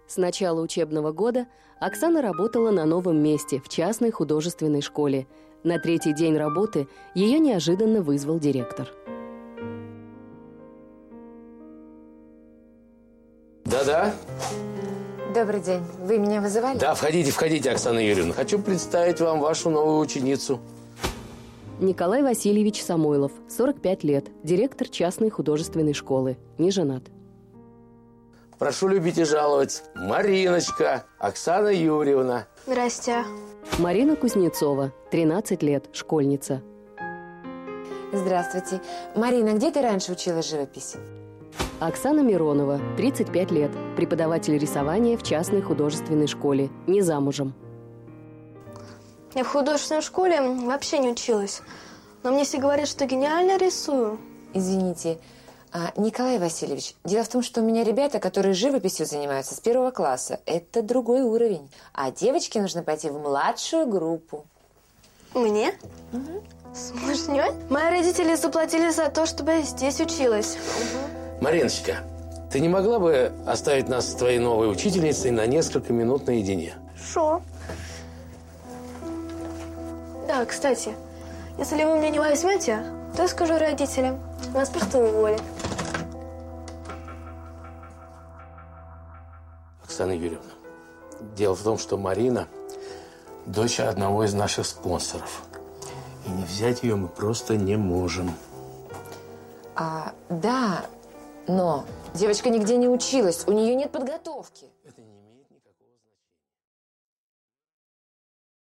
С начала учебного года Оксана работала на новом месте в частной художественной школе. На третий день работы ее неожиданно вызвал директор. Да-да. Добрый день. Вы меня вызывали? Да, входите, Оксана Юрьевна. Хочу представить вам вашу новую ученицу. Николай Васильевич Самойлов, 45 лет, директор частной художественной школы, не женат. Прошу любить и жаловать. Мариночка, Оксана Юрьевна. Здрасте. Марина Кузнецова, 13 лет, школьница. Здравствуйте. Марина, где ты раньше училась живописи? Оксана Миронова, 35 лет, преподаватель рисования в частной художественной школе, не замужем. Я в художественной школе вообще не училась. Но мне все говорят, что гениально рисую. Извините, Николай Васильевич, дело в том, что у меня ребята, которые живописью занимаются с 1 класса. Это другой уровень. А девочке нужно пойти в младшую группу. Мне? Угу. Смешнёй? Мои родители заплатили за то, чтобы я здесь училась. Угу. Мариночка, ты не могла бы оставить нас с твоей новой учительницей на несколько минут наедине? Шо? Да, кстати, если вы меня не возьмете, то я скажу родителям. Вас просто уволят. Оксана Юрьевна, дело в том, что Марина – дочь одного из наших спонсоров. И не взять ее мы просто не можем. Да, но девочка нигде не училась, у нее нет подготовки.